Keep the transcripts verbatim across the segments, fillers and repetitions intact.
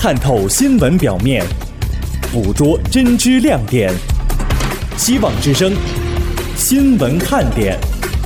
探透新闻表面，捕捉真知亮点。希望之声，新闻看点。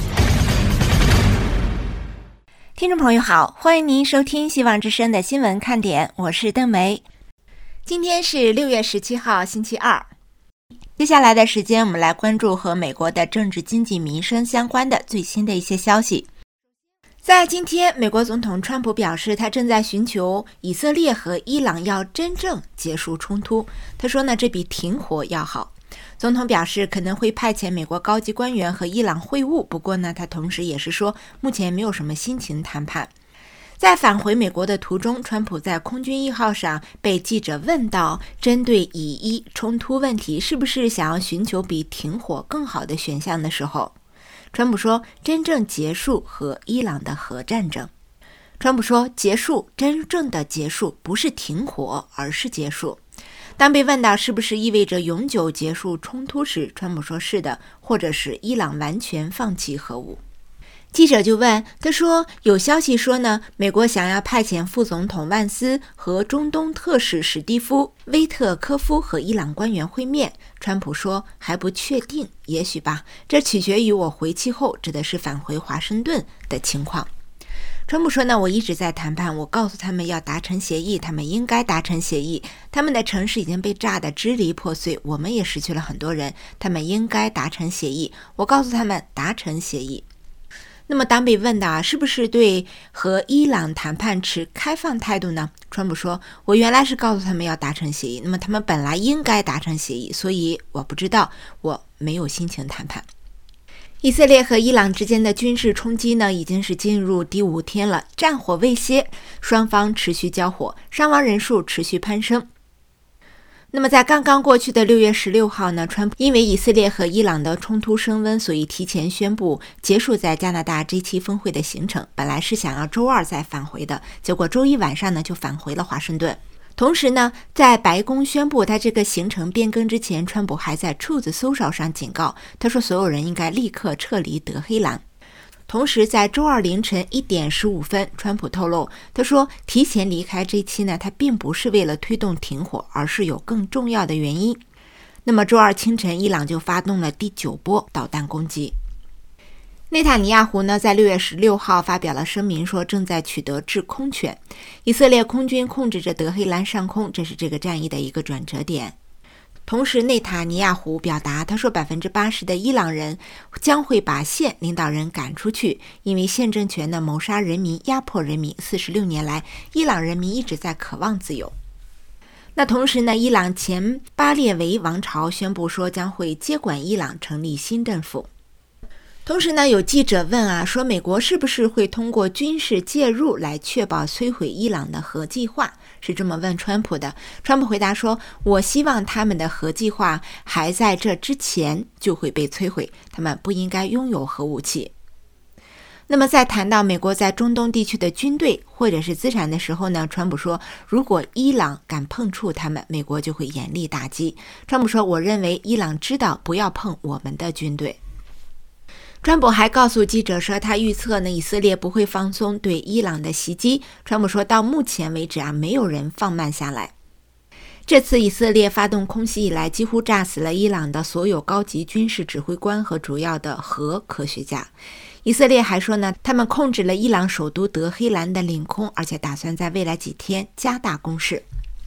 听众朋友好，欢迎您收听希望之声的新闻看点，我是邓梅。今天是六月十七号，星期二。接下来的时间，我们来关注和美国的政治、经济、民生相关的最新的一些消息。在今天，美国总统川普表示，他正在寻求以色列和伊朗要真正结束冲突。他说呢，这比停火要好。总统表示可能会派遣美国高级官员和伊朗会晤，不过呢，他同时也是说，目前没有什么心情谈判。在返回美国的途中，川普在空军一号上被记者问到，针对以伊冲突问题，是不是想要寻求比停火更好的选项的时候，川普说，真正结束和伊朗的核战争。川普说，结束，真正的结束，不是停火，而是结束。当被问到是不是意味着永久结束冲突时，川普说是的，或者是伊朗完全放弃核武。记者就问，他说，有消息说呢，美国想要派遣副总统万斯和中东特使史蒂夫·威特科夫和伊朗官员会面。川普说，还不确定，也许吧，这取决于我回期后，指的是返回华盛顿的情况。川普说呢，我一直在谈判，我告诉他们要达成协议，他们应该达成协议，他们的城市已经被炸得支离破碎，我们也失去了很多人，他们应该达成协议，我告诉他们达成协议。那么当被问到啊，是不是对和伊朗谈判持开放态度呢？川普说，我原来是告诉他们要达成协议，那么他们本来应该达成协议，所以我不知道，我没有心情谈判。以色列和伊朗之间的军事冲击呢，已经是进入第五天了，战火未歇，双方持续交火，伤亡人数持续攀升。那么在刚刚过去的六月十六号呢，川普因为以色列和伊朗的冲突升温，所以提前宣布结束在加拿大 G 七 峰会的行程，本来是想要周二再返回的，结果周一晚上呢就返回了华盛顿。同时呢，在白宫宣布他这个行程变更之前，川普还在 Truth Social 上警告，他说所有人应该立刻撤离德黑兰。同时在周二凌晨一点十五分，川普透露，他说提前离开这期呢，他并不是为了推动停火，而是有更重要的原因。那么周二清晨，伊朗就发动了第九波导弹攻击。内塔尼亚胡呢，在六月十六号发表了声明，说正在取得制空权。以色列空军控制着德黑兰上空，这是这个战役的一个转折点。同时，内塔尼亚胡表达，他说 百分之八十 的伊朗人将会把现领导人赶出去，因为现政权呢谋杀人民、压迫人民。四十六年来，伊朗人民一直在渴望自由。那同时呢，伊朗前巴列维王朝宣布说将会接管伊朗，成立新政府。同时呢，有记者问啊，说美国是不是会通过军事介入来确保摧毁伊朗的核计划？是这么问川普的。川普回答说，我希望他们的核计划还在这之前就会被摧毁，他们不应该拥有核武器。那么在谈到美国在中东地区的军队或者是资产的时候呢，川普说，如果伊朗敢碰触他们，美国就会严厉打击。川普说，我认为伊朗知道不要碰我们的军队。川普还告诉记者说，他预测呢，以色列不会放松对伊朗的袭击。川普说，到目前为止啊，没有人放慢下来。这次以色列发动空袭以来，几乎炸死了伊朗的所有高级军事指挥官和主要的核科学家。以色列还说呢，他们控制了伊朗首都德黑兰的领空，而且打算在未来几天加大攻势。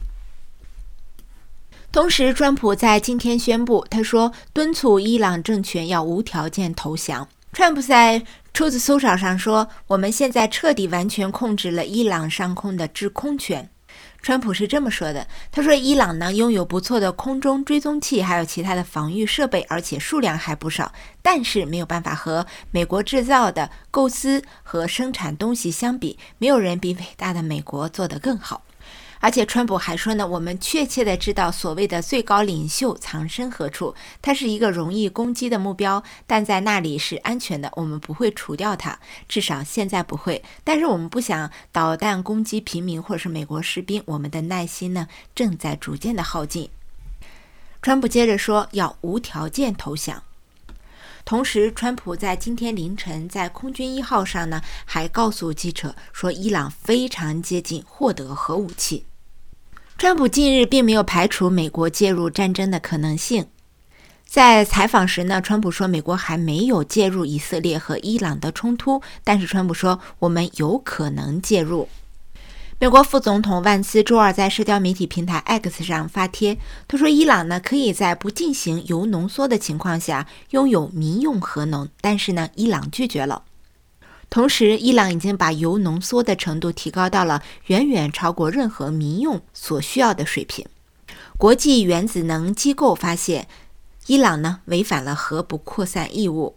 同时，川普在今天宣布，他说敦促伊朗政权要无条件投降。川普在 Truth Social 上说，我们现在彻底完全控制了伊朗上空的制空权。川普是这么说的，他说伊朗呢拥有不错的空中追踪器，还有其他的防御设备，而且数量还不少，但是没有办法和美国制造的构思和生产东西相比，没有人比伟大的美国做得更好。而且川普还说呢，我们确切的知道所谓的最高领袖藏身何处，它是一个容易攻击的目标，但在那里是安全的，我们不会除掉它，至少现在不会。但是我们不想导弹攻击平民或者是美国士兵，我们的耐心呢正在逐渐的耗尽。川普接着说，要无条件投降。同时，川普在今天凌晨在空军一号上呢，还告诉记者说，伊朗非常接近获得核武器。 川普近日并没有排除美国介入战争的可能性。在采访时呢，川普说美国还没有介入以色列和伊朗的冲突，但是川普说我们有可能介入。美国副总统万斯周二在社交媒体平台 X 上发帖，他说伊朗呢可以在不进行铀浓缩的情况下拥有民用核能，但是呢伊朗拒绝了。同时，伊朗已经把铀浓缩的程度提高到了远远超过任何民用所需要的水平。国际原子能机构发现，伊朗呢违反了核不扩散义务。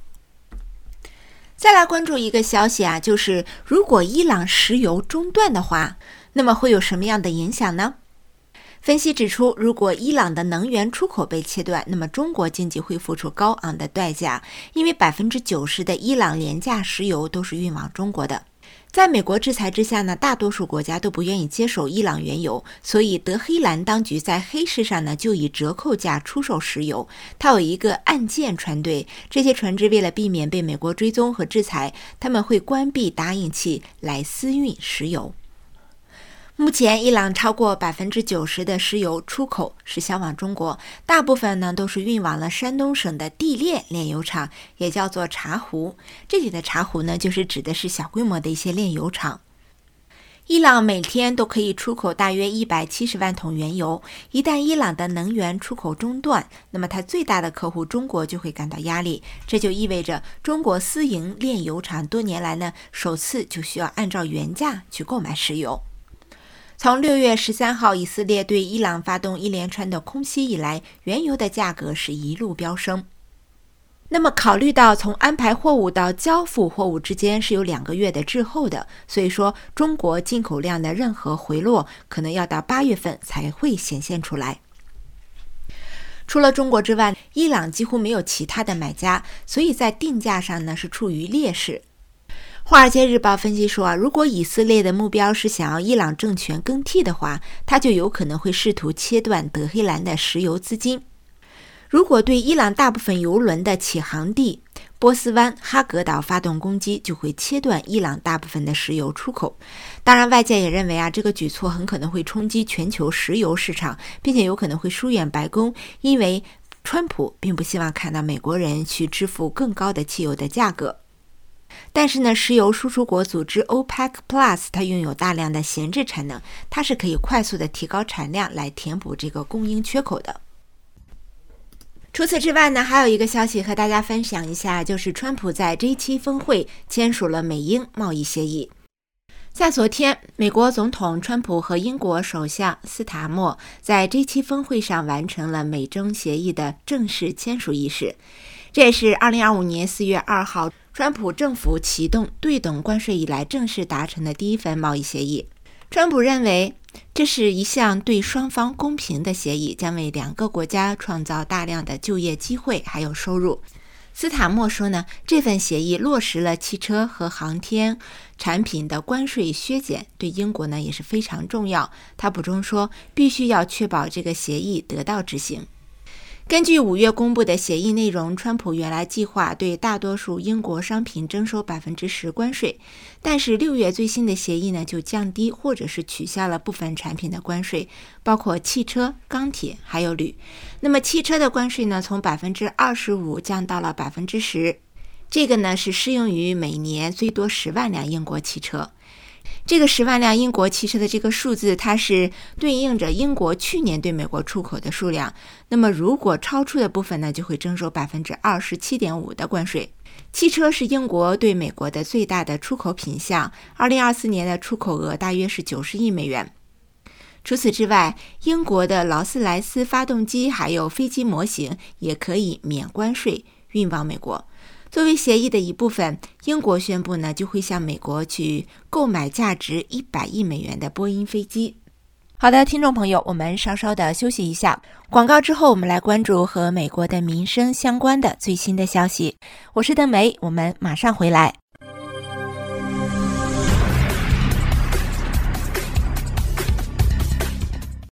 再来关注一个消息啊，就是如果伊朗石油中断的话，那么会有什么样的影响呢？分析指出，如果伊朗的能源出口被切断，那么中国经济会付出高昂的代价，因为 百分之九十 的伊朗廉价石油都是运往中国的。在美国制裁之下呢，大多数国家都不愿意接手伊朗原油，所以德黑兰当局在黑市上呢就以折扣价出售石油。它有一个岸舰船队，这些船只为了避免被美国追踪和制裁，他们会关闭答应器来私运石油。目前，伊朗超过 百分之九十 的石油出口是销往中国，大部分呢都是运往了山东省的地炼炼油厂，也叫做茶壶。这里的茶壶呢，就是指的是小规模的一些炼油厂。伊朗每天都可以出口大约一百七十万桶原油，一旦伊朗的能源出口中断，那么它最大的客户中国就会感到压力。这就意味着中国私营炼油厂多年来呢，首次就需要按照原价去购买石油。从六月十三号以色列对伊朗发动一连串的空袭以来，原油的价格是一路飙升。那么考虑到从安排货物到交付货物之间是有两个月的滞后的，所以说中国进口量的任何回落可能要到八月份才会显现出来。除了中国之外，伊朗几乎没有其他的买家，所以在定价上呢是处于劣势。华尔街日报分析说啊，如果以色列的目标是想要伊朗政权更替的话，他就有可能会试图切断德黑兰的石油资金。如果对伊朗大部分油轮的起航地波斯湾哈格岛发动攻击，就会切断伊朗大部分的石油出口。当然，外界也认为啊，这个举措很可能会冲击全球石油市场，并且有可能会疏远白宫，因为川普并不希望看到美国人去支付更高的汽油的价格。但是呢，石油输出国组织 OPEC Plus 它拥有大量的闲置产能，它是可以快速的提高产量来填补这个供应缺口的。除此之外呢，还有一个消息和大家分享一下，就是川普在 G 七 峰会签署了美英贸易协议。在昨天，美国总统川普和英国首相斯塔默在 G 七 峰会上完成了美中协议的正式签署仪式。这也是二零二五年四月二号川普政府启动对等关税以来正式达成的第一份贸易协议。川普认为这是一项对双方公平的协议，将为两个国家创造大量的就业机会还有收入。斯塔默说呢，这份协议落实了汽车和航天产品的关税削减，对英国呢也是非常重要。他补充说，必须要确保这个协议得到执行。根据五月公布的协议内容，川普原来计划对大多数英国商品征收 百分之十 关税，但是六月最新的协议呢就降低或者是取消了部分产品的关税，包括汽车、钢铁还有铝。那么汽车的关税呢从 百分之二十五 降到了 百分之十， 这个呢是适用于每年最多十万辆英国汽车。这个十万辆英国汽车的这个数字，它是对应着英国去年对美国出口的数量。那么如果超出的部分呢，就会征收 百分之二十七点五 的关税。汽车是英国对美国的最大的出口品项，二零二四年的出口额大约是九十亿美元。除此之外，英国的劳斯莱斯发动机还有飞机模型也可以免关税运往美国。作为协议的一部分，英国宣布呢，就会向美国去购买价值一百亿美元的波音飞机。好的，听众朋友，我们稍稍的休息一下，广告之后我们来关注和美国的民生相关的最新的消息。我是邓梅，我们马上回来。